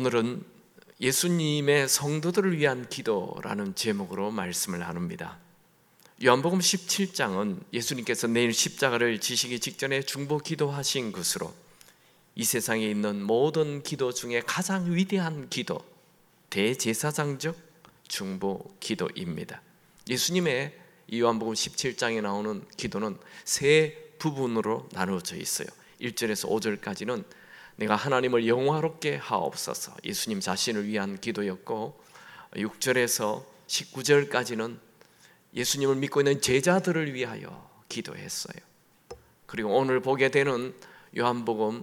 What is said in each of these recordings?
오늘은 예수님의 성도들을 위한 기도라는 제목으로 말씀을 나눕니다. 요한복음 17장은 예수님께서 내일 십자가를 지시기 직전에 중보 기도하신 것으로 이 세상에 있는 모든 기도 중에 가장 위대한 기도, 대제사장적 중보 기도입니다. 예수님의 이 요한복음 17장에 나오는 기도는 세 부분으로 나누어져 있어요. 1절에서 5절까지는 내가 하나님을 영화롭게 하옵소서, 예수님 자신을 위한 기도였고, 6절에서 19절까지는 예수님을 믿고 있는 제자들을 위하여 기도했어요. 그리고 오늘 보게 되는 요한복음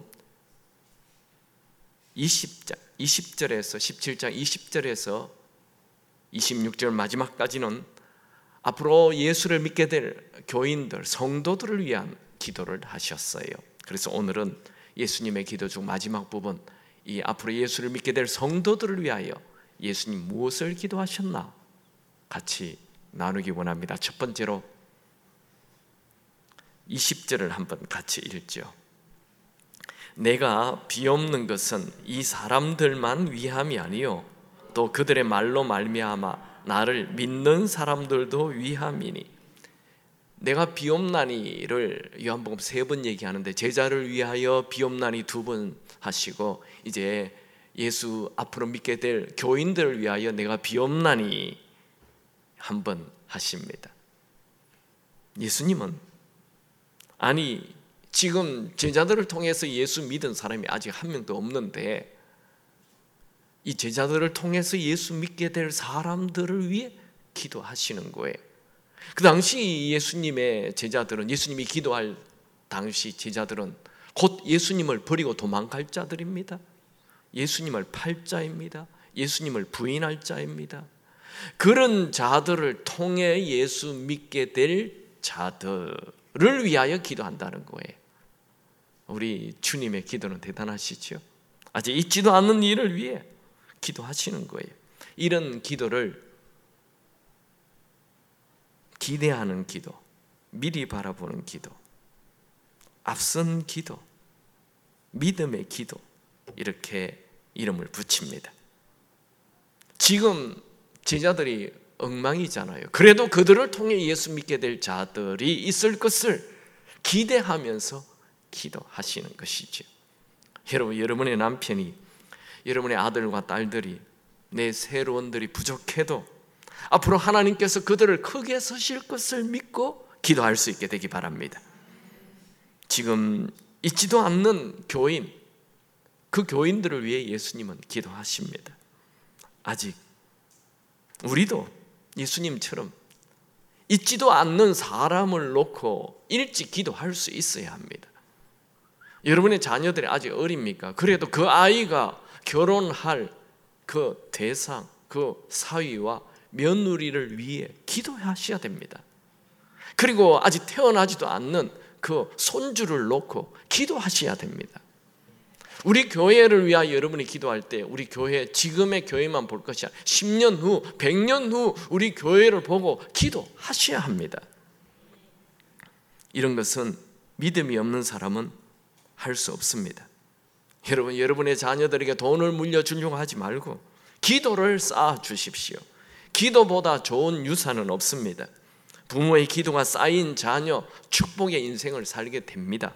20절에서 17장 20절에서 26절 마지막까지는 앞으로 예수를 믿게 될 교인들, 성도들을 위한 기도를 하셨어요. 그래서 오늘은 예수님의 기도 중 마지막 부분, 이 앞으로 예수를 믿게 될 성도들을 위하여 예수님 무엇을 기도하셨나 같이 나누기 원합니다. 첫 번째로 20절을 한번 같이 읽죠. 내가 비옵는 것은 이 사람들만 위함이 아니요 또 그들의 말로 말미암아 나를 믿는 사람들도 위함이니. 내가 비옵나니를 요한복음 3번 얘기하는데 제자를 위하여 비옵나니 2번 하시고, 이제 예수 앞으로 믿게 될 교인들을 위하여 내가 비옵나니 1번 하십니다. 예수님은 지금 제자들을 통해서 예수 믿은 사람이 아직 한 명도 없는데, 이 제자들을 통해서 예수 믿게 될 사람들을 위해 기도하시는 거예요. 그 당시 예수님의 제자들은, 예수님이 기도할 당시 제자들은 곧 예수님을 버리고 도망갈 자들입니다. 예수님을 팔 자입니다. 예수님을 부인할 자입니다. 그런 자들을 통해 예수 믿게 될 자들을 위하여 기도한다는 거예요. 우리 주님의 기도는 대단하시죠. 아직 있지도 않는 일을 위해 기도하시는 거예요. 이런 기도를 기대하는 기도, 미리 바라보는 기도, 앞선 기도, 믿음의 기도, 이렇게 이름을 붙입니다. 지금 제자들이 엉망이잖아요. 그래도 그들을 통해 예수 믿게 될 자들이 있을 것을 기대하면서 기도하시는 것이죠. 여러분, 여러분의 남편이, 여러분의 아들과 딸들이, 내 새로운들이 부족해도 앞으로 하나님께서 그들을 크게 쓰실 것을 믿고 기도할 수 있게 되기 바랍니다. 지금 있지도 않는 교인, 그 교인들을 위해 예수님은 기도하십니다. 아직 우리도 예수님처럼 있지도 않는 사람을 놓고 일찍 기도할 수 있어야 합니다. 여러분의 자녀들이 아직 어립니까? 그래도 그 아이가 결혼할 그 대상, 그 사위와 며느리를 위해 기도하셔야 됩니다. 그리고 아직 태어나지도 않는 그 손주를 놓고 기도하셔야 됩니다. 우리 교회를 위하여 여러분이 기도할 때 우리 교회, 지금의 교회만 볼 것이 아니라 10년 후, 100년 후 우리 교회를 보고 기도하셔야 합니다. 이런 것은 믿음이 없는 사람은 할 수 없습니다. 여러분, 여러분의 자녀들에게 돈을 물려주려고 하지 말고 기도를 쌓아 주십시오. 기도보다 좋은 유산은 없습니다. 부모의 기도가 쌓인 자녀, 축복의 인생을 살게 됩니다.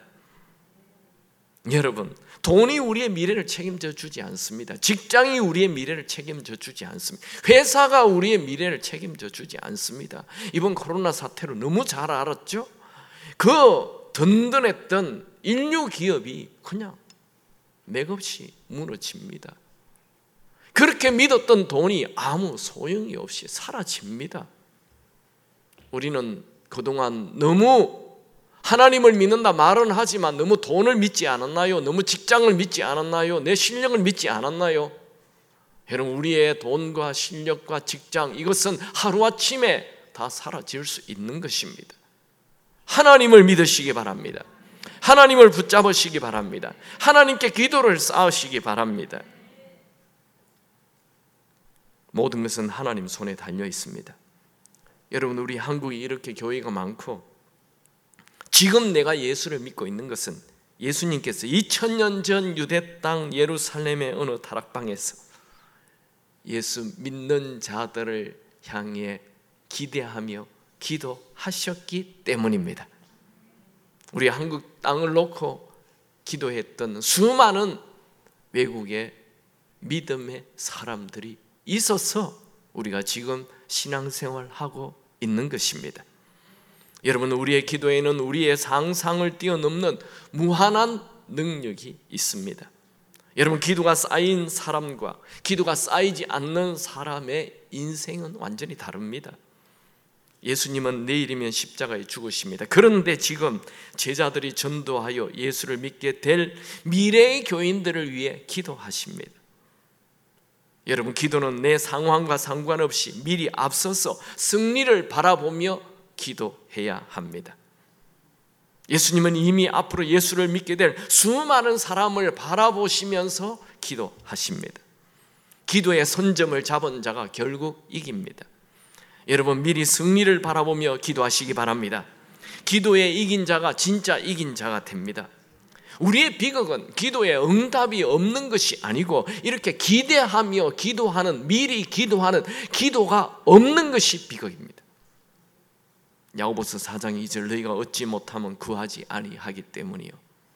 여러분, 돈이 우리의 미래를 책임져 주지 않습니다. 직장이 우리의 미래를 책임져 주지 않습니다. 회사가 우리의 미래를 책임져 주지 않습니다. 이번 코로나 사태로 너무 잘 알았죠? 그 든든했던 인류 기업이 그냥 맥없이 무너집니다. 그렇게 믿었던 돈이 아무 소용이 없이 사라집니다. 우리는 그동안 너무 하나님을 믿는다 말은 하지만 너무 돈을 믿지 않았나요? 너무 직장을 믿지 않았나요? 내 실력을 믿지 않았나요? 여러분, 우리의 돈과 실력과 직장, 이것은 하루아침에 다 사라질 수 있는 것입니다. 하나님을 믿으시기 바랍니다. 하나님을 붙잡으시기 바랍니다. 하나님께 기도를 쌓으시기 바랍니다. 모든 것은 하나님 손에 달려 있습니다. 여러분, 우리 한국이 이렇게 교회가 많고 지금 내가 예수를 믿고 있는 것은 예수님께서 2000년 전 유대 땅 예루살렘의 어느 다락방에서 예수 믿는 자들을 향해 기대하며 기도하셨기 때문입니다. 우리 한국 땅을 놓고 기도했던 수많은 외국의 믿음의 사람들이 있어서 우리가 지금 신앙생활하고 있는 것입니다. 여러분, 우리의 기도에는 우리의 상상을 뛰어넘는 무한한 능력이 있습니다. 여러분, 기도가 쌓인 사람과 기도가 쌓이지 않는 사람의 인생은 완전히 다릅니다. 예수님은 내일이면 십자가에 죽으십니다. 그런데 지금 제자들이 전도하여 예수를 믿게 될 미래의 교인들을 위해 기도하십니다. 여러분, 기도는 내 상황과 상관없이 미리 앞서서 승리를 바라보며 기도해야 합니다. 예수님은 이미 앞으로 예수를 믿게 될 수많은 사람을 바라보시면서 기도하십니다. 기도의 선점을 잡은 자가 결국 이깁니다. 여러분, 미리 승리를 바라보며 기도하시기 바랍니다. 기도에 이긴 자가 진짜 이긴 자가 됩니다. 우리의 비극은 기도에 응답이 없는 것이 아니고 이렇게 기대하며 기도하는, 미리 기도하는 기도가 없는 것이 비극입니다. 야고보서 4장 2절, 너희가 얻지 못하면 구하지 아니하기 때문이요.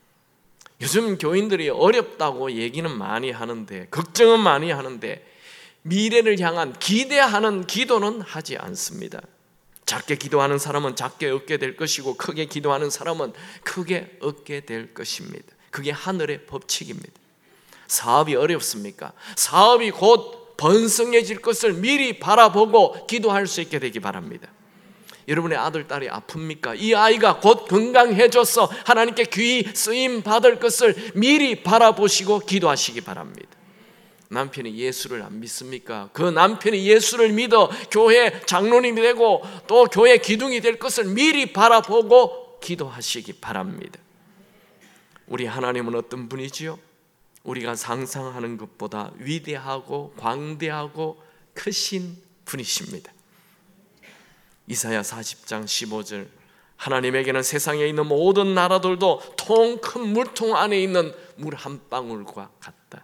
요즘 교인들이 어렵다고 얘기는 많이 하는데, 걱정은 많이 하는데 미래를 향한 기대하는 기도는 하지 않습니다. 작게 기도하는 사람은 작게 얻게 될 것이고 크게 기도하는 사람은 크게 얻게 될 것입니다. 그게 하늘의 법칙입니다. 사업이 어렵습니까? 사업이 곧 번성해질 것을 미리 바라보고 기도할 수 있게 되기 바랍니다. 여러분의 아들, 딸이 아픕니까? 이 아이가 곧 건강해져서 하나님께 귀히 쓰임 받을 것을 미리 바라보시고 기도하시기 바랍니다. 남편이 예수를 안 믿습니까? 그 남편이 예수를 믿어 교회 장로님이 되고 또 교회 기둥이 될 것을 미리 바라보고 기도하시기 바랍니다. 우리 하나님은 어떤 분이지요? 우리가 상상하는 것보다 위대하고 광대하고 크신 분이십니다. 이사야 40장 15절, 하나님에게는 세상에 있는 모든 나라들도 큰 물통 안에 있는 물 한 방울과 같다.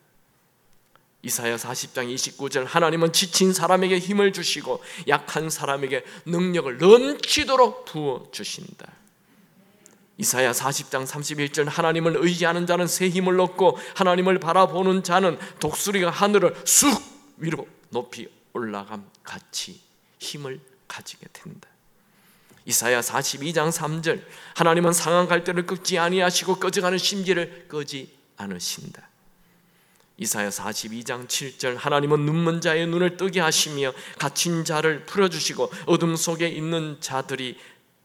이사야 40장 29절, 하나님은 지친 사람에게 힘을 주시고 약한 사람에게 능력을 넘치도록 부어주신다. 이사야 40장 31절, 하나님을 의지하는 자는 새 힘을 얻고 하나님을 바라보는 자는 독수리가 하늘을 쑥 위로 높이 올라감 같이 힘을 가지게 된다. 이사야 42장 3절, 하나님은 상한 갈대를 꺾지 아니하시고 꺼져가는 심지를 끄지 않으신다. 이사야 42장 7절, 하나님은 눈먼 자의 눈을 뜨게 하시며 갇힌 자를 풀어주시고 어둠 속에 있는 자들이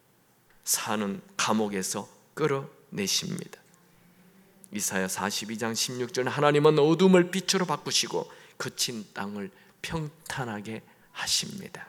사는 감옥에서 끌어내십니다. 이사야 42장 16절, 하나님은 어둠을 빛으로 바꾸시고 거친 땅을 평탄하게 하십니다.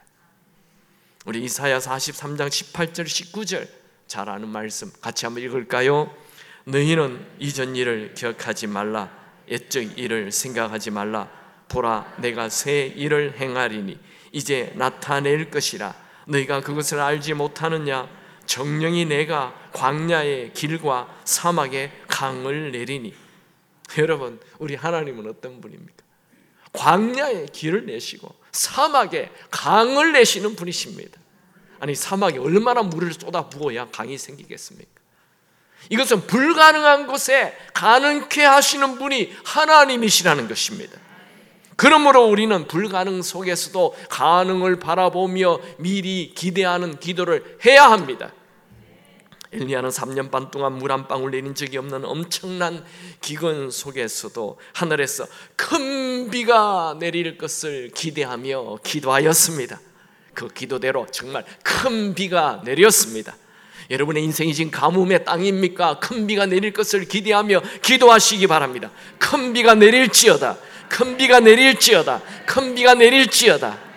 우리 이사야 43장 18절 19절 잘 아는 말씀 같이 한번 읽을까요? 너희는 이전 일을 기억하지 말라, 옛적 일을 생각하지 말라. 보라, 내가 새 일을 행하리니 이제 나타낼 것이라. 너희가 그것을 알지 못하느냐? 정령이 내가 광야의 길과 사막의 강을 내리니. 여러분, 우리 하나님은 어떤 분입니까? 광야의 길을 내시고 사막에 강을 내시는 분이십니다. 아니, 사막에 얼마나 물을 쏟아 부어야 강이 생기겠습니까? 이것은 불가능한 곳에 가능케 하시는 분이 하나님이시라는 것입니다. 그러므로 우리는 불가능 속에서도 가능을 바라보며 미리 기대하는 기도를 해야 합니다. 엘리야는 3년 반 동안 물 한 방울 내린 적이 없는 엄청난 기근 속에서도 하늘에서 큰 비가 내릴 것을 기대하며 기도하였습니다. 그 기도대로 정말 큰 비가 내렸습니다. 여러분의 인생이 지금 가뭄의 땅입니까? 큰 비가 내릴 것을 기대하며 기도하시기 바랍니다. 큰 비가 내릴지어다, 큰 비가 내릴지어다, 큰 비가 내릴지어다.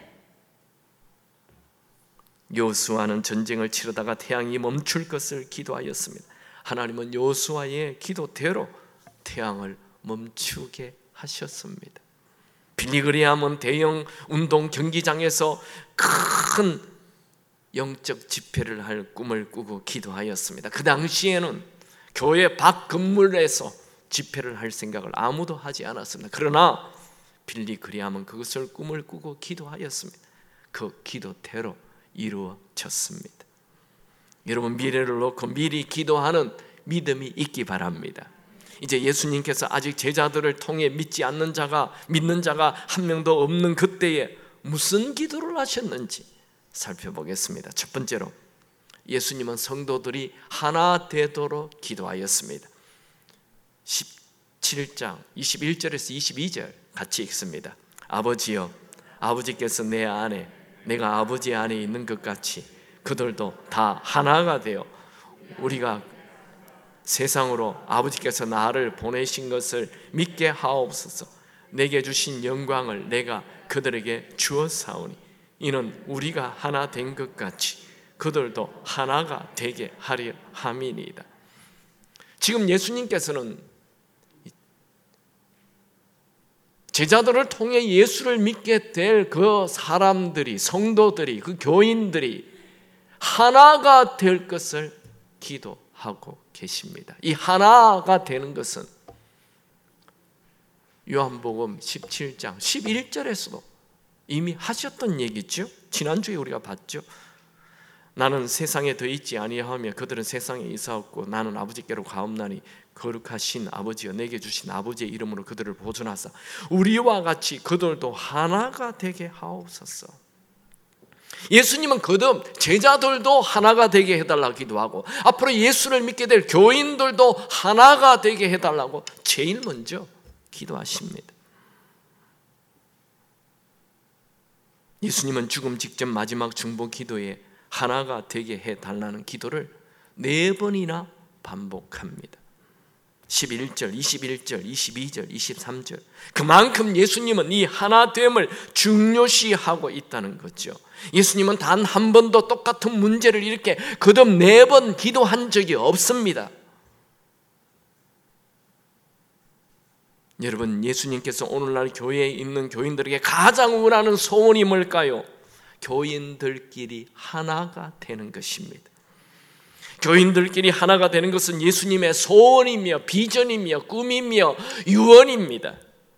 요수아는 전쟁을 치르다가 태양이 멈출 것을 기도하였습니다. 하나님은 요수아의 기도대로 태양을 멈추게 하셨습니다. 빌리그레암은 대형 운동 경기장에서 큰 영적 집회를 할 꿈을 꾸고 기도하였습니다. 그 당시에는 교회 밖 건물에서 집회를 할 생각을 아무도 하지 않았습니다. 그러나 빌리 그리함은 그것을 꿈을 꾸고 기도하였습니다. 그 기도대로 이루어졌습니다. 여러분, 미래를 놓고 미리 기도하는 믿음이 있기 바랍니다. 이제 예수님께서 아직 제자들을 통해 믿는 자가 한 명도 없는 그때에 무슨 기도를 하셨는지 살펴보겠습니다. 첫 번째로 예수님은 성도들이 하나 되도록 기도하였습니다. 17장 21절에서 22절 같이 읽습니다. 아버지여, 아버지께서 내 안에 내가 아버지 안에 있는 것 같이 그들도 다 하나가 되어 우리가 세상으로 아버지께서 나를 보내신 것을 믿게 하옵소서. 내게 주신 영광을 내가 그들에게 주었사오니 이는 우리가 하나 된 것 같이 그들도 하나가 되게 하려 함이니이다. 지금 예수님께서는 제자들을 통해 예수를 믿게 될 그 사람들이, 성도들이, 그 교인들이 하나가 될 것을 기도하고 계십니다. 이 하나가 되는 것은 요한복음 17장 11절에서도 이미 하셨던 얘기죠. 지난주에 우리가 봤죠. 나는 세상에 더 있지 아니하며 그들은 세상에 있사옵고 나는 아버지께로 가옵나니 거룩하신 아버지여, 내게 주신 아버지의 이름으로 그들을 보존하사 우리와 같이 그들도 하나가 되게 하옵소서. 예수님은 거듭 제자들도 하나가 되게 해달라고 기도하고 앞으로 예수를 믿게 될 교인들도 하나가 되게 해달라고 제일 먼저 기도하십니다. 예수님은 죽음 직전 마지막 중보 기도에 하나가 되게 해달라는 기도를 4번이나 반복합니다. 11절, 21절, 22절, 23절. 그만큼 예수님은 이 하나됨을 중요시하고 있다는 거죠. 예수님은 단 한 번도 똑같은 문제를 이렇게 거듭 4번 기도한 적이 없습니다. 여러분, 예수님께서 오늘날 교회에 있는 교인들에게 가장 원하는 소원이 뭘까요? 교인들끼리 하나가 되는 것입니다. 교인들끼리 하나가 되는 것은 예수님의 소원이며 비전이며 꿈이며 유언입니다.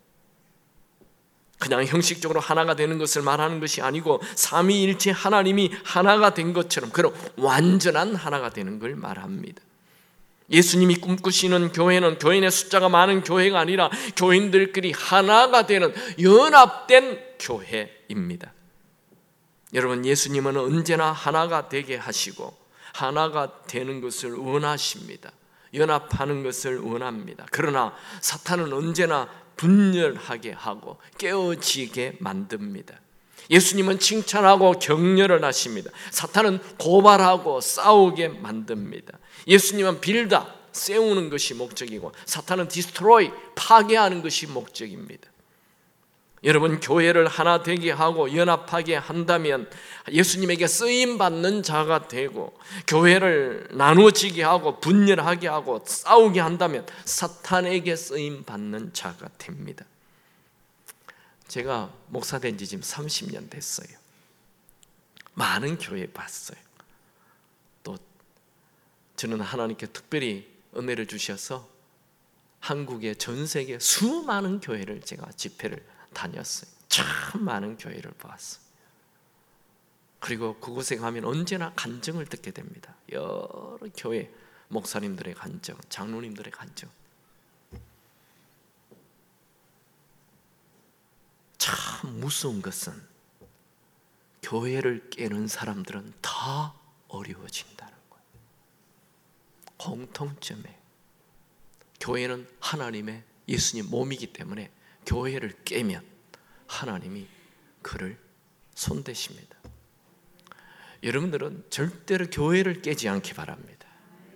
그냥 형식적으로 하나가 되는 것을 말하는 것이 아니고 삼위일체 하나님이 하나가 된 것처럼 그런 완전한 하나가 되는 걸 말합니다. 예수님이 꿈꾸시는 교회는 교인의 숫자가 많은 교회가 아니라 교인들끼리 하나가 되는 연합된 교회입니다. 여러분, 예수님은 언제나 하나가 되게 하시고 하나가 되는 것을 원하십니다. 연합하는 것을 원합니다. 그러나 사탄은 언제나 분열하게 하고 깨어지게 만듭니다. 예수님은 칭찬하고 격려를 하십니다. 사탄은 고발하고 싸우게 만듭니다. 예수님은 빌다, 세우는 것이 목적이고 사탄은 디스트로이, 파괴하는 것이 목적입니다. 여러분, 교회를 하나 되게 하고 연합하게 한다면 예수님에게 쓰임받는 자가 되고, 교회를 나누어지게 하고 분열하게 하고 싸우게 한다면 사탄에게 쓰임받는 자가 됩니다. 제가 목사 된 지 지금 30년 됐어요. 많은 교회 봤어요. 또 저는 하나님께 특별히 은혜를 주셔서 한국의 전 세계 수많은 교회를 제가 집회를 다녔어요. 참 많은 교회를 보았어요. 그리고 그곳에 가면 언제나 간증을 듣게 됩니다. 여러 교회 목사님들의 간증, 장로님들의 간증. 참 무서운 것은 교회를 깨는 사람들은 다 어려워진다는 거예요. 공통점에 교회는 하나님의 예수님 몸이기 때문에 교회를 깨면 하나님이 그를 손대십니다. 여러분들은 절대로 교회를 깨지 않기 바랍니다.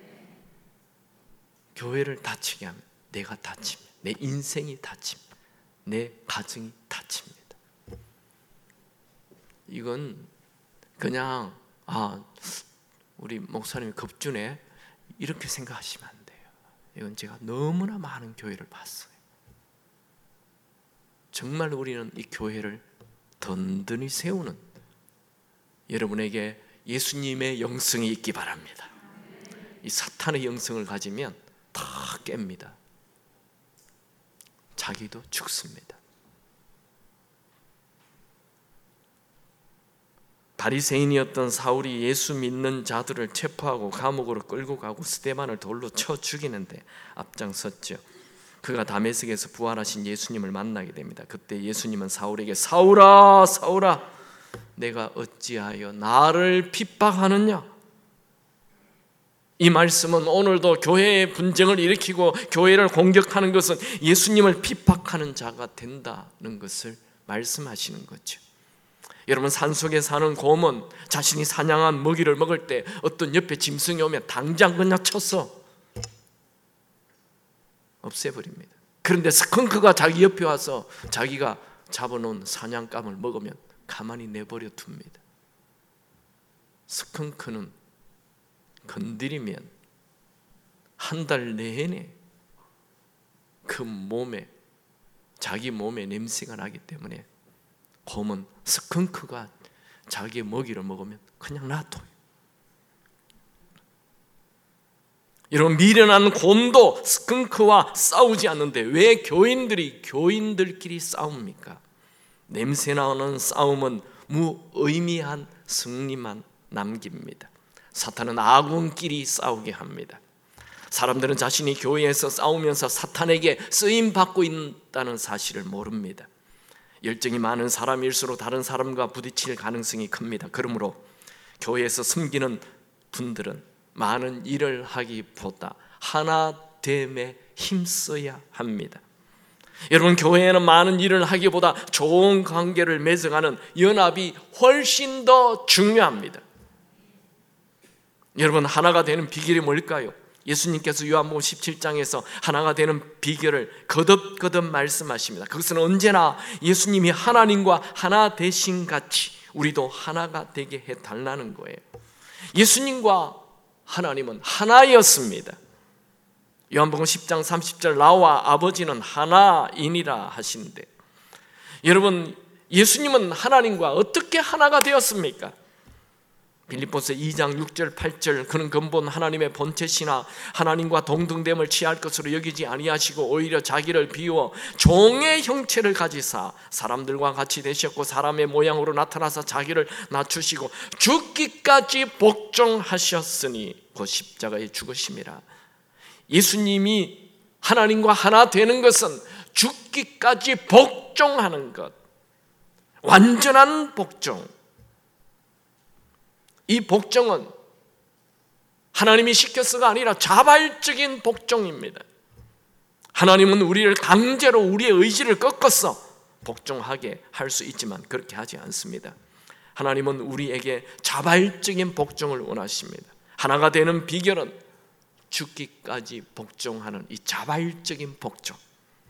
교회를 다치게 하면 내가 다칩니다. 내 인생이 다칩니다. 내 가정이 다칩니다. 이건 그냥 우리 목사님이 급주네 이렇게 생각하시면 안 돼요. 이건 제가 너무나 많은 교회를 봤어요. 정말 우리는 이 교회를 든든히 세우는 여러분에게 예수님의 영성이 있기 바랍니다. 이 사탄의 영성을 가지면 다 깹니다. 자기도 죽습니다. 바리새인이었던 사울이 예수 믿는 자들을 체포하고 감옥으로 끌고 가고 스데반을 돌로 쳐 죽이는데 앞장섰죠. 그가 다메섹에서 부활하신 예수님을 만나게 됩니다. 그때 예수님은 사울에게 사울아 사울아 내가 어찌하여 나를 핍박하느냐? 이 말씀은 오늘도 교회의 분쟁을 일으키고 교회를 공격하는 것은 예수님을 핍박하는 자가 된다는 것을 말씀하시는 거죠. 여러분, 산속에 사는 곰은 자신이 사냥한 먹이를 먹을 때 어떤 옆에 짐승이 오면 당장 그냥 쳐서 없애버립니다. 그런데 스컹크가 자기 옆에 와서 자기가 잡아놓은 사냥감을 먹으면 가만히 내버려 둡니다. 스컹크는 건드리면 한 달 내내 그 몸에 자기 몸에 냄새가 나기 때문에 곰은 스컹크가 자기의 먹이를 먹으면 그냥 놔둬요. 여러분, 미련한 곰도 스컹크와 싸우지 않는데 왜 교인들끼리 싸웁니까? 냄새나는 싸움은 무의미한 승리만 남깁니다. 사탄은 아군끼리 싸우게 합니다. 사람들은 자신이 교회에서 싸우면서 사탄에게 쓰임받고 있다는 사실을 모릅니다. 열정이 많은 사람일수록 다른 사람과 부딪힐 가능성이 큽니다. 그러므로 교회에서 섬기는 분들은 많은 일을 하기보다 하나됨에 힘써야 합니다. 여러분, 교회에는 많은 일을 하기보다 좋은 관계를 맺어가는 연합이 훨씬 더 중요합니다. 여러분, 하나가 되는 비결이 뭘까요? 예수님께서 요한복음 17장에서 하나가 되는 비결을 거듭거듭 말씀하십니다. 그것은 언제나 예수님이 하나님과 하나 되신 같이 우리도 하나가 되게 해달라는 거예요. 예수님과 하나님은 하나였습니다. 요한복음 10장 30절 나와 아버지는 하나이니라 하시는데, 여러분, 예수님은 하나님과 어떻게 하나가 되었습니까? 빌립보서 2장 6절 8절 그는 근본 하나님의 본체시나 하나님과 동등됨을 취할 것으로 여기지 아니하시고 오히려 자기를 비워 종의 형체를 가지사 사람들과 같이 되셨고 사람의 모양으로 나타나서 자기를 낮추시고 죽기까지 복종하셨으니 곧 십자가에 죽으심이라. 예수님이 하나님과 하나 되는 것은 죽기까지 복종하는 것, 완전한 복종. 이 복종은 하나님이 시켜서가 아니라 자발적인 복종입니다. 하나님은 우리를 강제로 우리의 의지를 꺾어서 복종하게 할 수 있지만 그렇게 하지 않습니다. 하나님은 우리에게 자발적인 복종을 원하십니다. 하나가 되는 비결은 죽기까지 복종하는 이 자발적인 복종.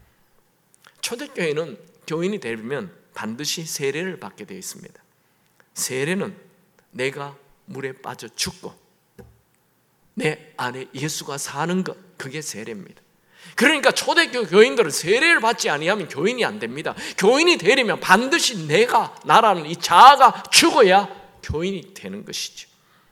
초대교회는 교인이 되면 반드시 세례를 받게 되어 있습니다. 세례는 내가 물에 빠져 죽고 내 안에 예수가 사는 것, 그게 세례입니다. 그러니까 초대교회 교인들은 세례를 받지 아니하면 교인이 안 됩니다. 교인이 되려면 반드시 나라는 이 자아가 죽어야 교인이 되는 것이죠.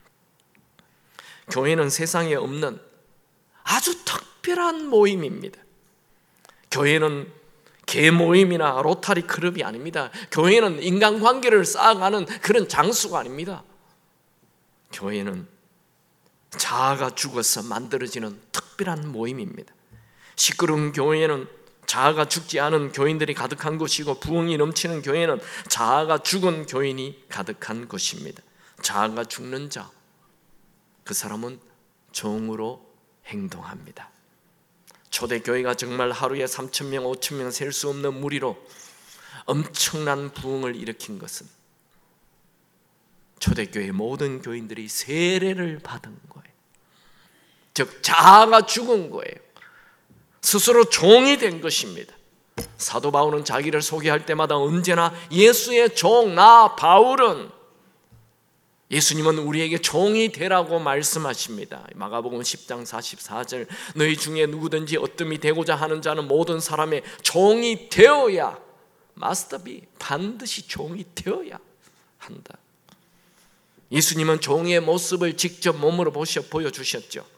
교회는 세상에 없는 아주 특별한 모임입니다. 교회는 개 모임이나 로타리 클럽이 아닙니다. 교회는 인간관계를 쌓아가는 그런 장소가 아닙니다. 교회는 자아가 죽어서 만들어지는 특별한 모임입니다. 시끄러운 교회는 자아가 죽지 않은 교인들이 가득한 곳이고 부흥이 넘치는 교회는 자아가 죽은 교인이 가득한 곳입니다. 자아가 죽는 자, 그 사람은 종으로 행동합니다. 초대교회가 정말 하루에 3,000명, 5,000명 셀 수 없는 무리로 엄청난 부흥을 일으킨 것은 초대교회 모든 교인들이 세례를 받은 거예요. 즉 자아가 죽은 거예요. 스스로 종이 된 것입니다. 사도 바울은 자기를 소개할 때마다 언제나 예수의 종, 나 바울은, 예수님은 우리에게 종이 되라고 말씀하십니다. 마가복음 10장 44절 너희 중에 누구든지 어뜸이 되고자 하는 자는 모든 사람의 종이 되어야, must be, 반드시 종이 되어야 한다. 예수님은 종의 모습을 직접 몸으로 보여주셨죠.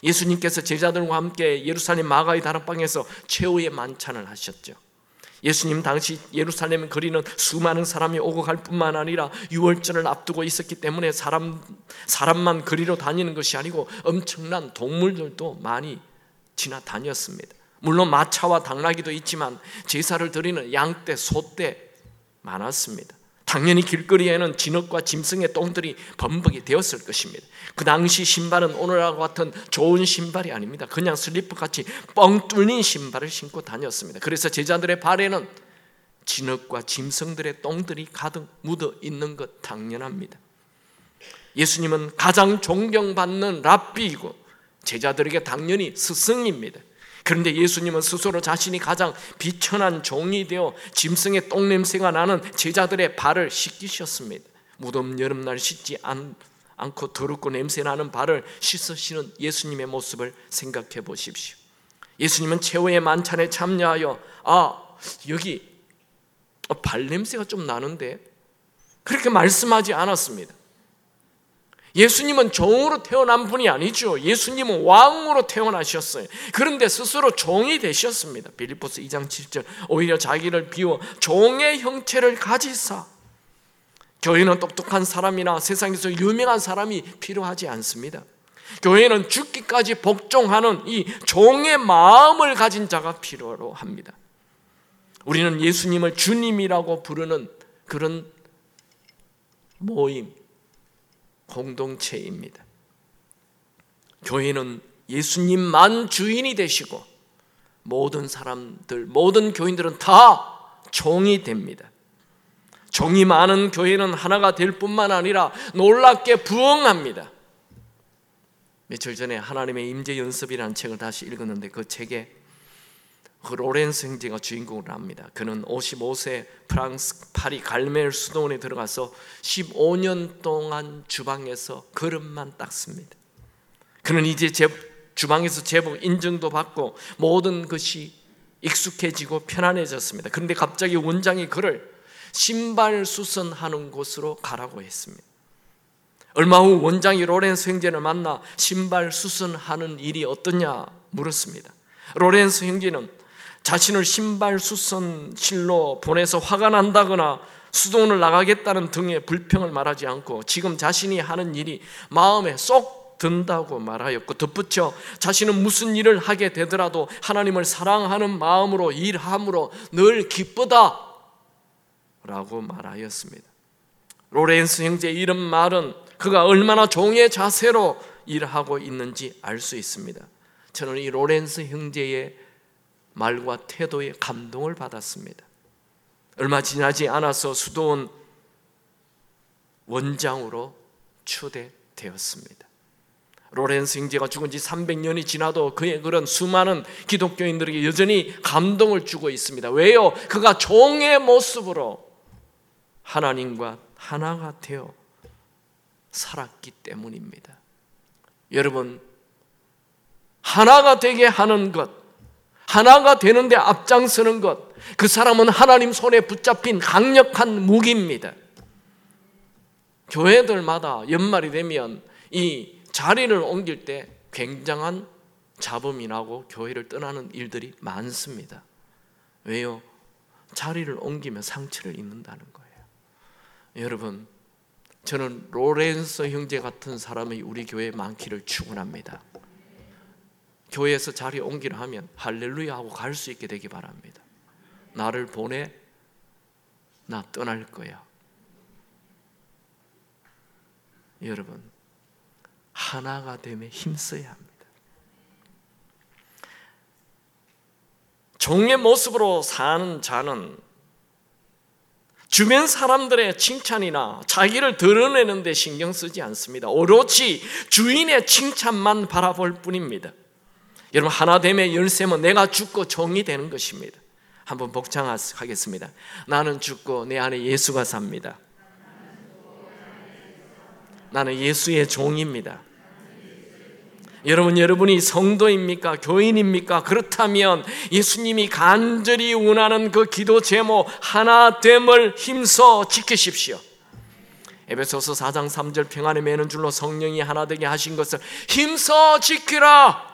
예수님께서 제자들과 함께 예루살렘 마가의 다락방에서 최후의 만찬을 하셨죠. 예수님 당시 예루살렘 거리는 수많은 사람이 오고 갈 뿐만 아니라 유월절을 앞두고 있었기 때문에 사람만 거리로 다니는 것이 아니고 엄청난 동물들도 많이 지나다녔습니다. 물론 마차와 당나귀도 있지만 제사를 드리는 양떼, 소떼 많았습니다. 당연히 길거리에는 진흙과 짐승의 똥들이 범벅이 되었을 것입니다. 그 당시 신발은 오늘과 같은 좋은 신발이 아닙니다. 그냥 슬리퍼같이 뻥 뚫린 신발을 신고 다녔습니다. 그래서 제자들의 발에는 진흙과 짐승들의 똥들이 가득 묻어 있는 것 당연합니다. 예수님은 가장 존경받는 랍비이고 제자들에게 당연히 스승입니다. 그런데 예수님은 스스로 자신이 가장 비천한 종이 되어 짐승의 똥냄새가 나는 제자들의 발을 씻기셨습니다. 무더운 여름날 씻지 않고 더럽고 냄새나는 발을 씻으시는 예수님의 모습을 생각해 보십시오. 예수님은 최후의 만찬에 참여하여 여기 발냄새가 좀 나는데 그렇게 말씀하지 않았습니다. 예수님은 종으로 태어난 분이 아니죠. 예수님은 왕으로 태어나셨어요. 그런데 스스로 종이 되셨습니다. 빌립보서 2장 7절 오히려 자기를 비워 종의 형체를 가지사. 교회는 똑똑한 사람이나 세상에서 유명한 사람이 필요하지 않습니다. 교회는 죽기까지 복종하는 이 종의 마음을 가진 자가 필요로 합니다. 우리는 예수님을 주님이라고 부르는 그런 모임, 공동체입니다. 교회는 예수님만 주인이 되시고 모든 사람들, 모든 교인들은 다 종이 됩니다. 종이 많은 교회는 하나가 될 뿐만 아니라 놀랍게 부흥합니다. 며칠 전에 하나님의 임재 연습이라는 책을 다시 읽었는데 그 책에 그 로렌스 형제가 주인공을 합니다. 그는 55세 프랑스 파리 갈멜 수도원에 들어가서 15년 동안 주방에서 그릇만 닦습니다. 그는 이제 주방에서 제법 인정도 받고 모든 것이 익숙해지고 편안해졌습니다. 그런데 갑자기 원장이 그를 신발 수선하는 곳으로 가라고 했습니다. 얼마 후 원장이 로렌스 형제를 만나 신발 수선하는 일이 어떠냐 물었습니다. 로렌스 형제는 자신을 신발 수선실로 보내서 화가 난다거나 수도원을 나가겠다는 등의 불평을 말하지 않고 지금 자신이 하는 일이 마음에 쏙 든다고 말하였고 덧붙여 자신은 무슨 일을 하게 되더라도 하나님을 사랑하는 마음으로 일함으로 늘 기쁘다 라고 말하였습니다. 로렌스 형제의 이런 말은 그가 얼마나 종의 자세로 일하고 있는지 알 수 있습니다. 저는 이 로렌스 형제의 말과 태도에 감동을 받았습니다. 얼마 지나지 않아서 수도원 원장으로 초대되었습니다. 로렌스 형제가 죽은 지 300년이 지나도 그의 글은 수많은 기독교인들에게 여전히 감동을 주고 있습니다. 왜요? 그가 종의 모습으로 하나님과 하나가 되어 살았기 때문입니다. 여러분, 하나가 되게 하는 것, 하나가 되는데 앞장서는 것, 그 사람은 하나님 손에 붙잡힌 강력한 무기입니다. 교회들마다 연말이 되면 이 자리를 옮길 때 굉장한 잡음이 나고 교회를 떠나는 일들이 많습니다. 왜요? 자리를 옮기면 상처를 입는다는 거예요. 여러분, 저는 로렌스 형제 같은 사람이 우리 교회에 많기를 축원합니다. 교회에서 자리 옮기려 하면 할렐루야 하고 갈 수 있게 되기 바랍니다. 나를 보내, 나 떠날 거야. 여러분, 하나가 됨에 힘써야 합니다. 종의 모습으로 사는 자는 주변 사람들의 칭찬이나 자기를 드러내는 데 신경 쓰지 않습니다. 오로지 주인의 칭찬만 바라볼 뿐입니다. 여러분, 하나됨의 열쇠는 내가 죽고 종이 되는 것입니다. 한번 복창하겠습니다. 나는 죽고 내 안에 예수가 삽니다. 나는 예수의 종입니다. 여러분이 성도입니까? 교인입니까? 그렇다면 예수님이 간절히 원하는 그 기도 제목 하나됨을 힘써 지키십시오. 에베소서 4장 3절 평안에 매는 줄로 성령이 하나 되게 하신 것을 힘써 지키라.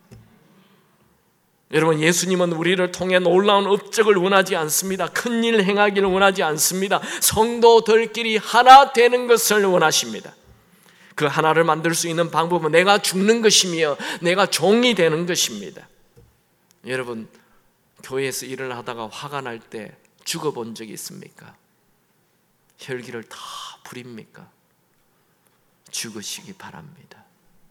여러분, 예수님은 우리를 통해 놀라운 업적을 원하지 않습니다. 큰일 행하기를 원하지 않습니다. 성도들끼리 하나 되는 것을 원하십니다. 그 하나를 만들 수 있는 방법은 내가 죽는 것이며 내가 종이 되는 것입니다. 여러분, 교회에서 일을 하다가 화가 날 때 죽어본 적이 있습니까? 혈기를 다 부립니까? 죽으시기 바랍니다.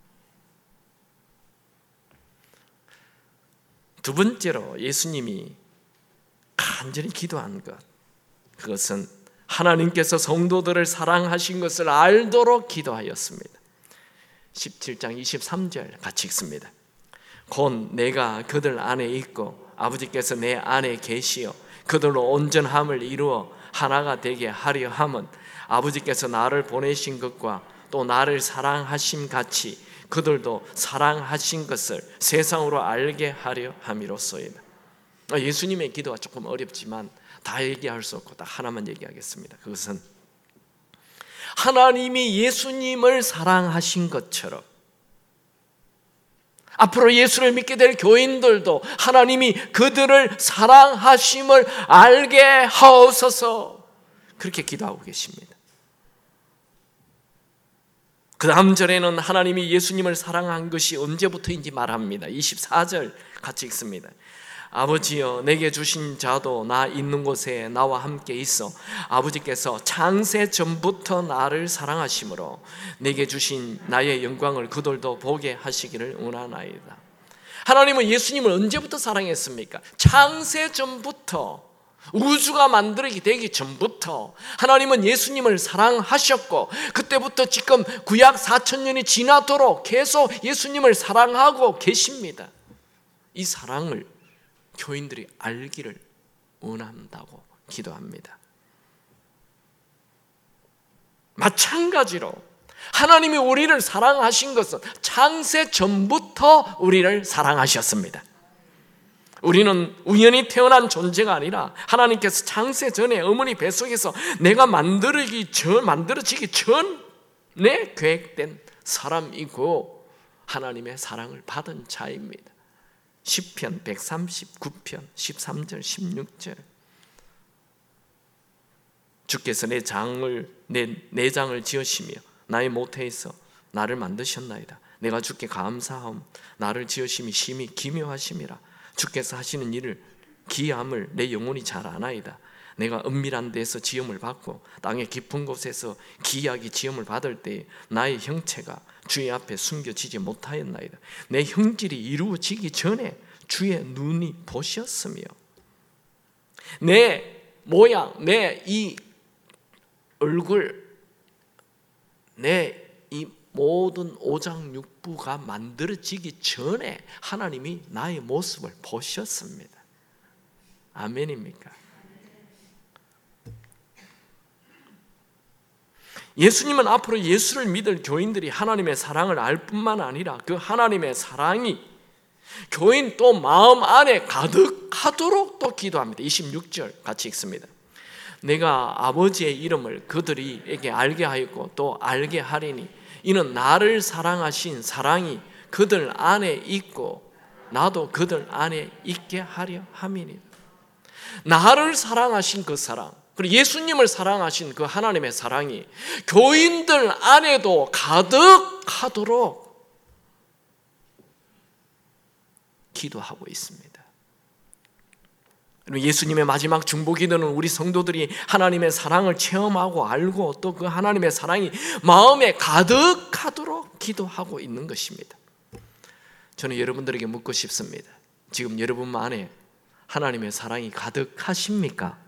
두 번째로 예수님이 간절히 기도한 것, 그것은 하나님께서 성도들을 사랑하신 것을 알도록 기도하였습니다. 17장 23절 같이 읽습니다. 곧 내가 그들 안에 있고 아버지께서 내 안에 계시어 그들로 온전함을 이루어 하나가 되게 하려 함은 아버지께서 나를 보내신 것과 또 나를 사랑하심 같이 그들도 사랑하신 것을 세상으로 알게 하려 함이로소이다. 예수님의 기도가 조금 어렵지만 다 얘기할 수 없고 딱 하나만 얘기하겠습니다. 그것은 하나님이 예수님을 사랑하신 것처럼 앞으로 예수를 믿게 될 교인들도 하나님이 그들을 사랑하심을 알게 하옵소서, 그렇게 기도하고 계십니다. 그 다음 절에는 하나님이 예수님을 사랑한 것이 언제부터인지 말합니다. 24절 같이 읽습니다. 아버지여, 내게 주신 자도 나 있는 곳에 나와 함께 있어 아버지께서 창세 전부터 나를 사랑하심으로 내게 주신 나의 영광을 그들도 보게 하시기를 원하나이다. 하나님은 예수님을 언제부터 사랑했습니까? 창세 전부터, 우주가 만들어지기 되기 전부터 하나님은 예수님을 사랑하셨고, 그때부터 지금 구약 4,000년이 지나도록 계속 예수님을 사랑하고 계십니다. 이 사랑을 교인들이 알기를 원한다고 기도합니다. 마찬가지로 하나님이 우리를 사랑하신 것은 창세 전부터 우리를 사랑하셨습니다. 우리는 우연히 태어난 존재가 아니라 하나님께서 창세 전에 어머니 뱃속에서 내가 만들어지기 전에 계획된 사람이고 하나님의 사랑을 받은 자입니다. 시편 139편 13절 16절 주께서 내 장을 지으시며 나의 모태에서 나를 만드셨나이다. 내가 주께 감사함. 나를 지으심이 심히 기묘하심이라. 주께서 하시는 일을 기이함을 내 영혼이 잘 아나이다. 내가 은밀한 데서 지음을 받고 땅의 깊은 곳에서 기이하게 지음을 받을 때 나의 형체가 주의 앞에 숨겨지지 못하였나이다. 내 형질이 이루어지기 전에 주의 눈이 보셨으며 내 모양, 내 이 얼굴, 내 이 모든 오장육부가 만들어지기 전에 하나님이 나의 모습을 보셨습니다. 아멘입니까? 예수님은 앞으로 예수를 믿을 교인들이 하나님의 사랑을 알 뿐만 아니라 그 하나님의 사랑이 교인 또 마음 안에 가득하도록 또 기도합니다. 26절 같이 읽습니다. 내가 아버지의 이름을 그들에게 알게 하였고 또 알게 하리니 이는 나를 사랑하신 사랑이 그들 안에 있고 나도 그들 안에 있게 하려 함이니. 나를 사랑하신 그 사랑, 그리고 예수님을 사랑하신 그 하나님의 사랑이 교인들 안에도 가득하도록 기도하고 있습니다. 예수님의 마지막 중보기도는 우리 성도들이 하나님의 사랑을 체험하고 알고 또 그 하나님의 사랑이 마음에 가득하도록 기도하고 있는 것입니다. 저는 여러분들에게 묻고 싶습니다. 지금 여러분 안에 하나님의 사랑이 가득하십니까?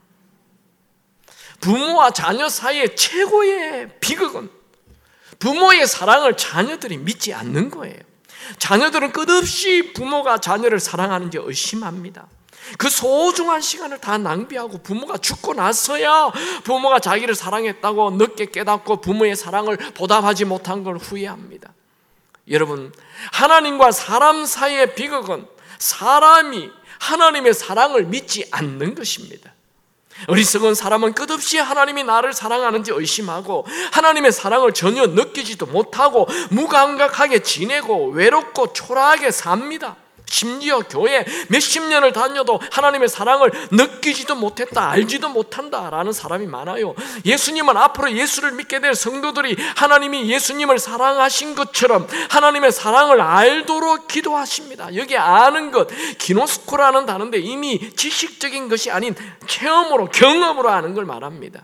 부모와 자녀 사이의 최고의 비극은 부모의 사랑을 자녀들이 믿지 않는 거예요. 자녀들은 끝없이 부모가 자녀를 사랑하는지 의심합니다. 그 소중한 시간을 다 낭비하고 부모가 죽고 나서야 부모가 자기를 사랑했다고 늦게 깨닫고 부모의 사랑을 보답하지 못한 걸 후회합니다. 여러분, 하나님과 사람 사이의 비극은 사람이 하나님의 사랑을 믿지 않는 것입니다. 어리석은 사람은 끝없이 하나님이 나를 사랑하는지 의심하고 하나님의 사랑을 전혀 느끼지도 못하고 무감각하게 지내고 외롭고 초라하게 삽니다. 심지어 교회 몇십 년을 다녀도 하나님의 사랑을 느끼지도 못했다, 알지도 못한다라는 사람이 많아요. 예수님은 앞으로 예수를 믿게 될 성도들이 하나님이 예수님을 사랑하신 것처럼 하나님의 사랑을 알도록 기도하십니다. 여기 아는 것, 기노스코라는 단어인데 이미 지식적인 것이 아닌 체험으로, 경험으로 아는 걸 말합니다.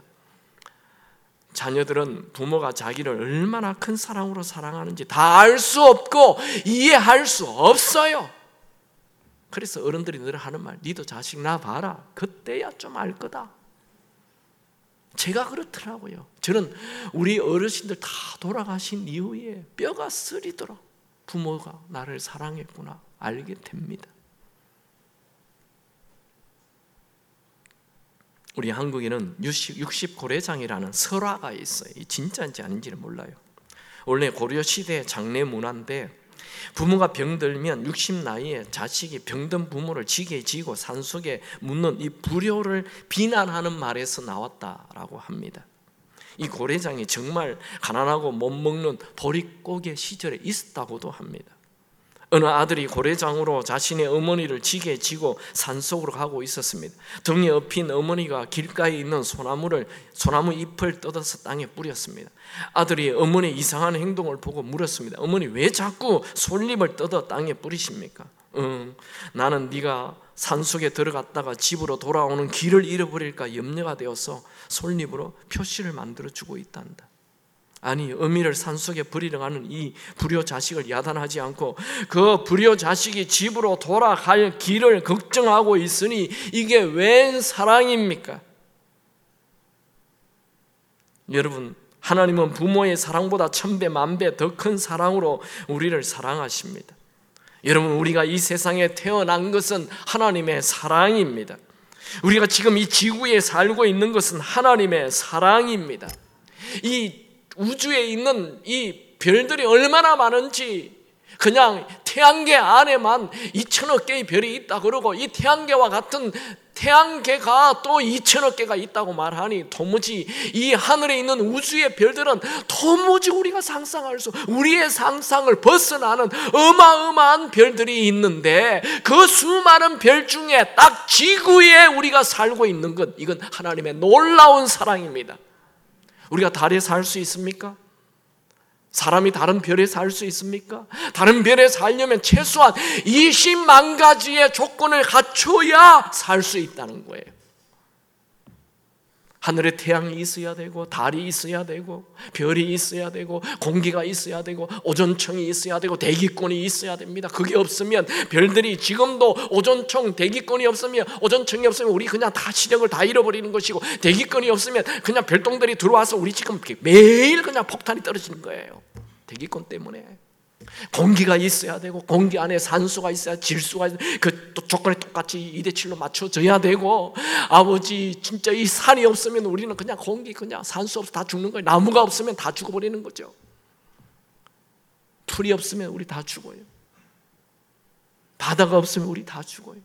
자녀들은 부모가 자기를 얼마나 큰 사랑으로 사랑하는지 다 알 수 없고 이해할 수 없어요. 그래서 어른들이 늘 하는 말, 니도 자식 낳아봐라. 그때야 좀 알 거다. 제가 그렇더라고요. 저는 우리 어르신들 다 돌아가신 이후에 뼈가 쓰리도록 부모가 나를 사랑했구나 알게 됩니다. 우리 한국에는 60고래장이라는 설화가 있어요. 진짜인지 아닌지는 몰라요. 원래 고려시대의 장례 문화인데 부모가 병들면 60 나이에 자식이 병든 부모를 지게 지고 산속에 묻는 이 불효를 비난하는 말에서 나왔다라고 합니다. 이 고래장이 정말 가난하고 못 먹는 보릿고개 시절에 있었다고도 합니다. 어느 아들이 고래장으로 자신의 어머니를 지게 지고 산속으로 가고 있었습니다. 등에 업힌 어머니가 길가에 있는 소나무 잎을 뜯어서 땅에 뿌렸습니다. 아들이 어머니의 이상한 행동을 보고 물었습니다. 어머니, 왜 자꾸 솔잎을 뜯어 땅에 뿌리십니까? 나는 네가 산속에 들어갔다가 집으로 돌아오는 길을 잃어버릴까 염려가 되어서 솔잎으로 표시를 만들어주고 있단다. 아니, 어미를 산속에 버리러 가는 이 불효 자식을 야단하지 않고 그 불효 자식이 집으로 돌아갈 길을 걱정하고 있으니 이게 웬 사랑입니까? 여러분, 하나님은 부모의 사랑보다 1000배, 10,000배 더 큰 사랑으로 우리를 사랑하십니다. 여러분, 우리가 이 세상에 태어난 것은 하나님의 사랑입니다. 우리가 지금 이 지구에 살고 있는 것은 하나님의 사랑입니다. 이 우주에 있는 이 별들이 얼마나 많은지 그냥 태양계 안에만 2,000억 개의 별이 있다 그러고 이 태양계와 같은 태양계가 또 2,000억 개가 있다고 말하니 도무지 이 하늘에 있는 우주의 별들은 도무지 우리가 상상할 수, 우리의 상상을 벗어나는 어마어마한 별들이 있는데 그 수많은 별 중에 딱 지구에 우리가 살고 있는 것, 이건 하나님의 놀라운 사랑입니다. 우리가 달에 살 수 있습니까? 사람이 다른 별에 살 수 있습니까? 다른 별에 살려면 최소한 20만 가지의 조건을 갖춰야 살 수 있다는 거예요. 하늘에 태양이 있어야 되고 달이 있어야 되고 별이 있어야 되고 공기가 있어야 되고 오존청이 있어야 되고 대기권이 있어야 됩니다. 그게 없으면 별들이 지금도 오존청 대기권이 없으면 오존청이 없으면 우리 그냥 다 시력을 다 잃어버리는 것이고 대기권이 없으면 그냥 별똥들이 들어와서 우리 지금 매일 그냥 폭탄이 떨어지는 거예요. 대기권 때문에. 공기가 있어야 되고 공기 안에 산소가 있어야 질소가 있어야 그 조건이 똑같이 2대7로 맞춰져야 되고 아버지 진짜 이 산이 없으면 우리는 그냥 공기 그냥 산소 없어 다 죽는 거예요. 나무가 없으면 다 죽어버리는 거죠. 풀이 없으면 우리 다 죽어요. 바다가 없으면 우리 다 죽어요.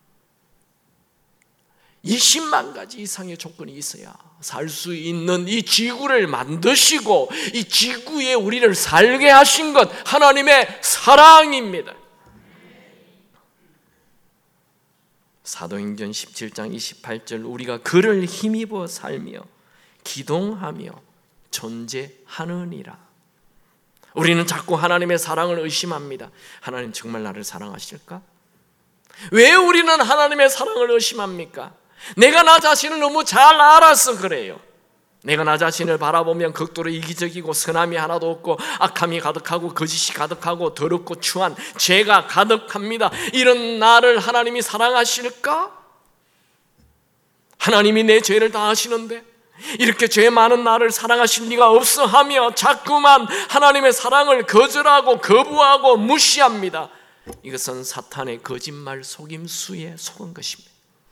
20만 가지 이상의 조건이 있어야 살 수 있는 이 지구를 만드시고 이 지구에 우리를 살게 하신 것 하나님의 사랑입니다. 사도행전 17장 28절 우리가 그를 힘입어 살며 기동하며 존재하느니라. 우리는 자꾸 하나님의 사랑을 의심합니다. 하나님 정말 나를 사랑하실까? 왜 우리는 하나님의 사랑을 의심합니까? 내가 나 자신을 너무 잘 알아서 그래요. 내가 나 자신을 바라보면 극도로 이기적이고 선함이 하나도 없고 악함이 가득하고 거짓이 가득하고 더럽고 추한 죄가 가득합니다. 이런 나를 하나님이 사랑하실까? 하나님이 내 죄를 다 아시는데 이렇게 죄 많은 나를 사랑하실 리가 없어 하며 자꾸만 하나님의 사랑을 거절하고 거부하고 무시합니다. 이것은 사탄의 거짓말 속임수에 속은 것입니다.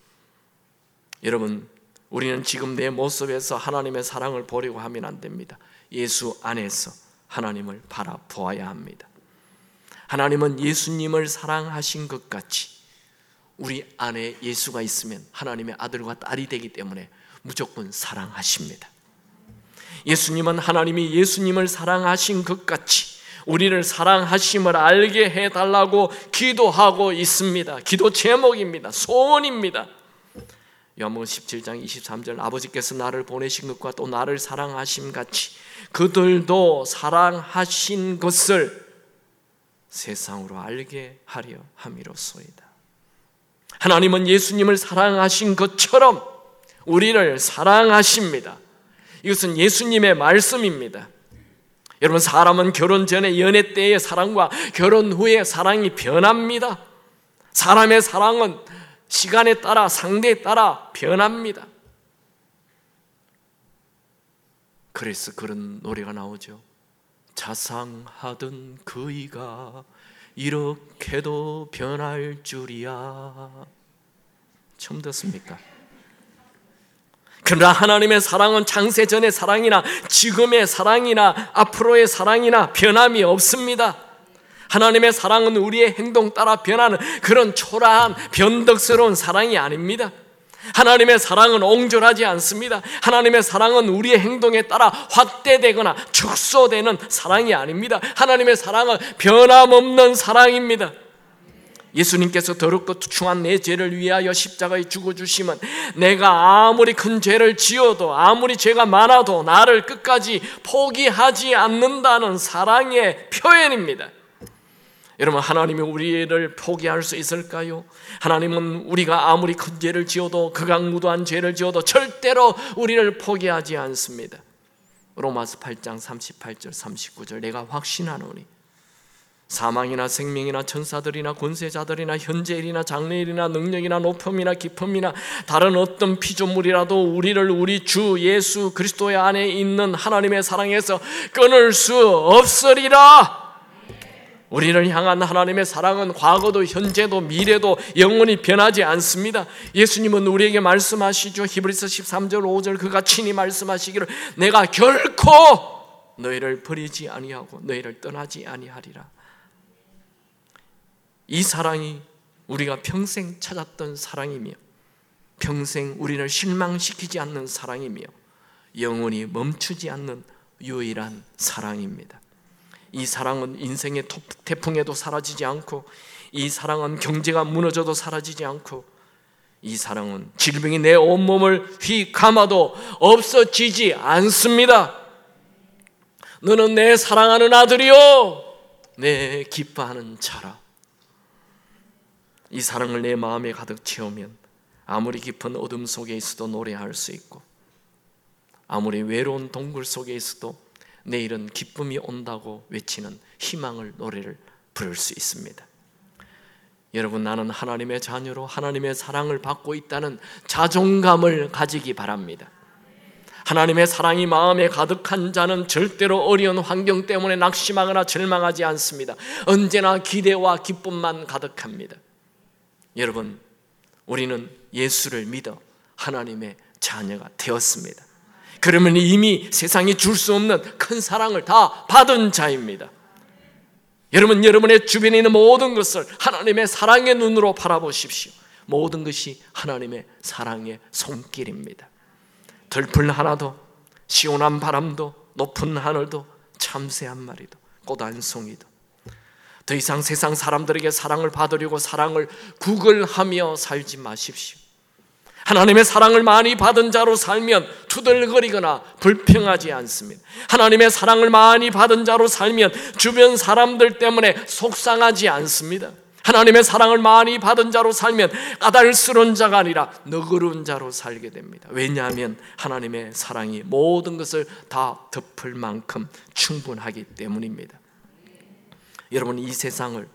여러분, 우리는 지금 내 모습에서 하나님의 사랑을 보려고 하면 안 됩니다. 예수 안에서 하나님을 바라보아야 합니다. 하나님은 예수님을 사랑하신 것 같이 우리 안에 예수가 있으면 하나님의 아들과 딸이 되기 때문에 무조건 사랑하십니다. 예수님은 하나님이 예수님을 사랑하신 것 같이 우리를 사랑하심을 알게 해달라고 기도하고 있습니다. 기도 제목입니다. 소원입니다. 요한복음 17장 23절 아버지께서 나를 보내신 것과 또 나를 사랑하심 같이 그들도 사랑하신 것을 세상으로 알게 하려 함이로소이다. 하나님은 예수님을 사랑하신 것처럼 우리를 사랑하십니다. 이것은 예수님의 말씀입니다. 여러분, 사람은 결혼 전에 연애 때의 사랑과 결혼 후의 사랑이 변합니다. 사람의 사랑은 시간에 따라 상대에 따라 변합니다. 그래서 그런 노래가 나오죠. 자상하던 그이가 이렇게도 변할 줄이야. 처음 듣습니까? 그러나 하나님의 사랑은 창세전의 사랑이나 지금의 사랑이나 앞으로의 사랑이나 변함이 없습니다. 하나님의 사랑은 우리의 행동 따라 변하는 그런 초라한 변덕스러운 사랑이 아닙니다. 하나님의 사랑은 옹졸하지 않습니다. 하나님의 사랑은 우리의 행동에 따라 확대되거나 축소되는 사랑이 아닙니다. 하나님의 사랑은 변함없는 사랑입니다. 예수님께서 더럽고 투충한 내 죄를 위하여 십자가에 죽어주심은 내가 아무리 큰 죄를 지어도 아무리 죄가 많아도 나를 끝까지 포기하지 않는다는 사랑의 표현입니다. 여러분, 하나님이 우리를 포기할 수 있을까요? 하나님은 우리가 아무리 큰 죄를 지어도 극악무도한 죄를 지어도 절대로 우리를 포기하지 않습니다. 로마서 8장 38절 39절 내가 확신하노니 사망이나 생명이나 천사들이나 권세자들이나 현재일이나 장래일이나 능력이나 높음이나 깊음이나 다른 어떤 피조물이라도 우리를 우리 주 예수 그리스도의 안에 있는 하나님의 사랑에서 끊을 수 없으리라. 우리를 향한 하나님의 사랑은 과거도 현재도 미래도 영원히 변하지 않습니다. 예수님은 우리에게 말씀하시죠. 히브리서 13절 5절 그가 친히 말씀하시기를 내가 결코 너희를 버리지 아니하고 너희를 떠나지 아니하리라. 이 사랑이 우리가 평생 찾았던 사랑이며 평생 우리를 실망시키지 않는 사랑이며 영원히 멈추지 않는 유일한 사랑입니다. 이 사랑은 인생의 태풍에도 사라지지 않고 이 사랑은 경제가 무너져도 사라지지 않고 이 사랑은 질병이 내 온몸을 휘감아도 없어지지 않습니다. 너는 내 사랑하는 아들이요 내 기뻐하는 자라. 이 사랑을 내 마음에 가득 채우면 아무리 깊은 어둠 속에 있어도 노래할 수 있고 아무리 외로운 동굴 속에 있어도 내일은 기쁨이 온다고 외치는 희망을 노래를 부를 수 있습니다. 여러분, 나는 하나님의 자녀로 하나님의 사랑을 받고 있다는 자존감을 가지기 바랍니다. 하나님의 사랑이 마음에 가득한 자는 절대로 어려운 환경 때문에 낙심하거나 절망하지 않습니다. 언제나 기대와 기쁨만 가득합니다. 여러분, 우리는 예수를 믿어 하나님의 자녀가 되었습니다. 그러면 이미 세상이 줄 수 없는 큰 사랑을 다 받은 자입니다. 여러분, 여러분의 주변에 있는 모든 것을 하나님의 사랑의 눈으로 바라보십시오. 모든 것이 하나님의 사랑의 손길입니다. 들풀 하나도, 시원한 바람도, 높은 하늘도, 참새 한 마리도, 꽃 한 송이도 더 이상 세상 사람들에게 사랑을 받으려고 사랑을 구걸하며 살지 마십시오. 하나님의 사랑을 많이 받은 자로 살면 투덜거리거나 불평하지 않습니다. 하나님의 사랑을 많이 받은 자로 살면 주변 사람들 때문에 속상하지 않습니다. 하나님의 사랑을 많이 받은 자로 살면 까닭스러운 자가 아니라 너그러운 자로 살게 됩니다. 왜냐하면 하나님의 사랑이 모든 것을 다 덮을 만큼 충분하기 때문입니다. 여러분, 이 세상을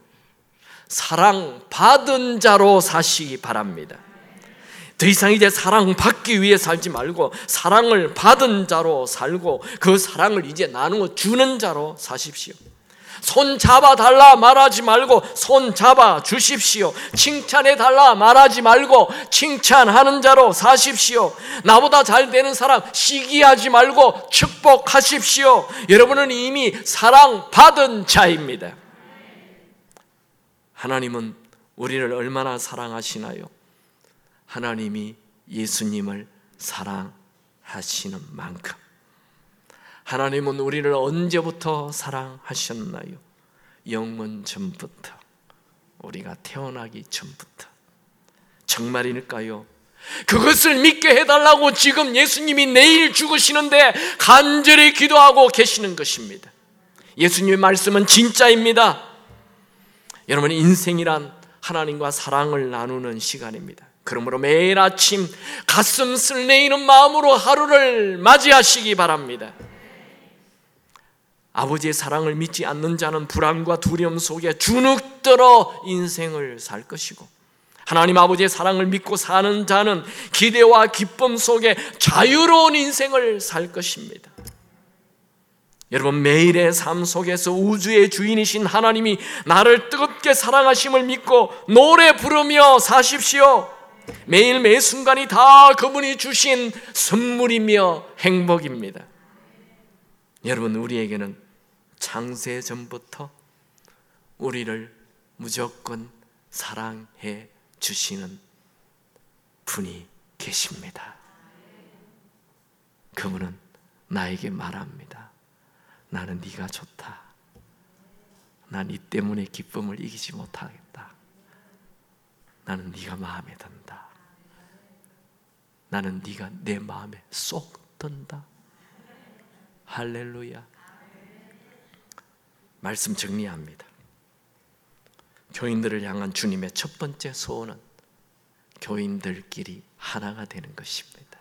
사랑받은 자로 사시기 바랍니다. 더 이상 이제 사랑받기 위해 살지 말고 사랑을 받은 자로 살고 그 사랑을 이제 나누어 주는 자로 사십시오. 손 잡아달라 말하지 말고 손 잡아 주십시오. 칭찬해달라 말하지 말고 칭찬하는 자로 사십시오. 나보다 잘 되는 사람 시기하지 말고 축복하십시오. 여러분은 이미 사랑받은 자입니다. 하나님은 우리를 얼마나 사랑하시나요? 하나님이 예수님을 사랑하시는 만큼. 하나님은 우리를 언제부터 사랑하셨나요? 영원 전부터, 우리가 태어나기 전부터. 정말일까요? 그것을 믿게 해달라고 지금 예수님이 내일 죽으시는데 간절히 기도하고 계시는 것입니다. 예수님의 말씀은 진짜입니다. 여러분, 인생이란 하나님과 사랑을 나누는 시간입니다. 그러므로 매일 아침 가슴 설레이는 마음으로 하루를 맞이하시기 바랍니다. 아버지의 사랑을 믿지 않는 자는 불안과 두려움 속에 주눅들어 인생을 살 것이고, 하나님 아버지의 사랑을 믿고 사는 자는 기대와 기쁨 속에 자유로운 인생을 살 것입니다. 여러분, 매일의 삶 속에서 우주의 주인이신 하나님이 나를 뜨겁게 사랑하심을 믿고 노래 부르며 사십시오. 매일 매 순간이 다 그분이 주신 선물이며 행복입니다. 여러분, 우리에게는 창세 전부터 우리를 무조건 사랑해 주시는 분이 계십니다. 그분은 나에게 말합니다. 나는 네가 좋다. 난 네 때문에 기쁨을 이기지 못하겠다. 나는 네가 마음에 든다. 나는 네가 내 마음에 쏙 든다. 할렐루야. 말씀 정리합니다. 교인들을 향한 주님의 첫 번째 소원은 교인들끼리 하나가 되는 것입니다.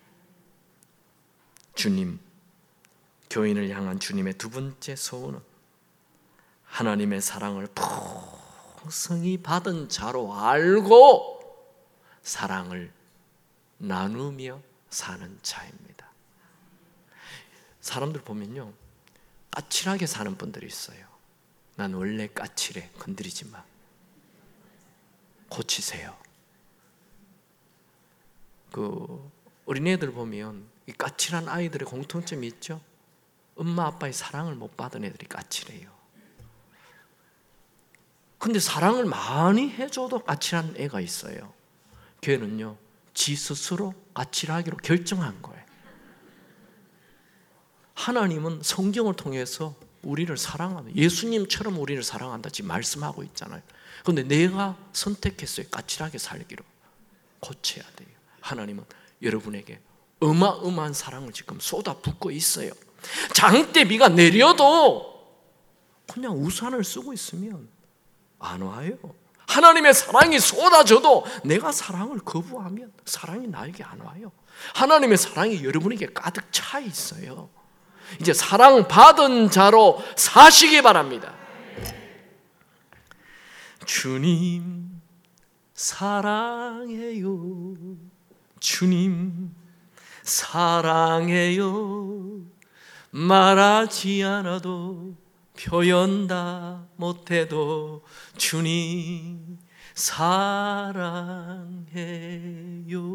교인을 향한 주님의 두 번째 소원은 하나님의 사랑을 풍성히 받은 자로 알고 사랑을 나누며 사는 자입니다. 사람들 보면요, 까칠하게 사는 분들이 있어요. 난 원래 까칠해. 건드리지 마. 고치세요. 어린애들 보면 이 까칠한 아이들의 공통점이 있죠. 엄마 아빠의 사랑을 못 받은 애들이 까칠해요. 근데 사랑을 많이 해줘도 까칠한 애가 있어요. 걔는요, 지 스스로 까칠하기로 결정한 거예요. 하나님은 성경을 통해서 우리를 사랑한다. 예수님처럼 우리를 사랑한다 지금 말씀하고 있잖아요. 그런데 내가 선택했어요. 까칠하게 살기로. 고쳐야 돼요. 하나님은 여러분에게 어마어마한 사랑을 지금 쏟아붓고 있어요. 장대 비가 내려도 그냥 우산을 쓰고 있으면 안 와요. 하나님의 사랑이 쏟아져도 내가 사랑을 거부하면 사랑이 나에게 안 와요. 하나님의 사랑이 여러분에게 가득 차 있어요. 이제 사랑받은 자로 사시기 바랍니다. 주님 사랑해요. 주님 사랑해요. 말하지 않아도 표현 다 못해도 주님 사랑해요.